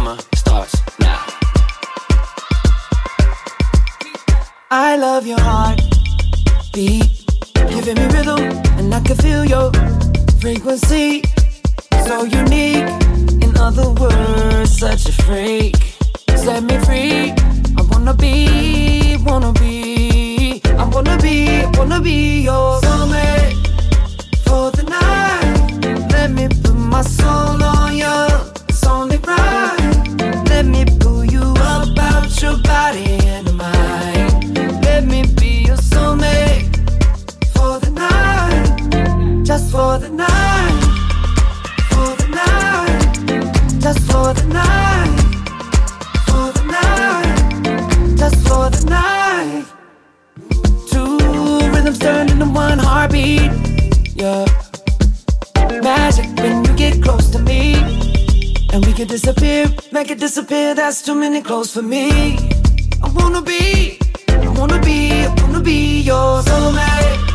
summer starts now. I love your heartbeat, giving me rhythm, and I can feel your frequency. So unique, in other words, such a freak. Set me free. I wanna be, I wanna be your soulmate for the night. Let me put my soul on you, it's only right. Let me pull you up out your body and mind. Let me be your soulmate for the night, just for the night, for the night, just for the night, for the night, just for the night. Two rhythms turned into one heartbeat, yeah. Magic when you get close to me, and we can disappear, make it disappear. That's too many clothes for me. I wanna be your soulmate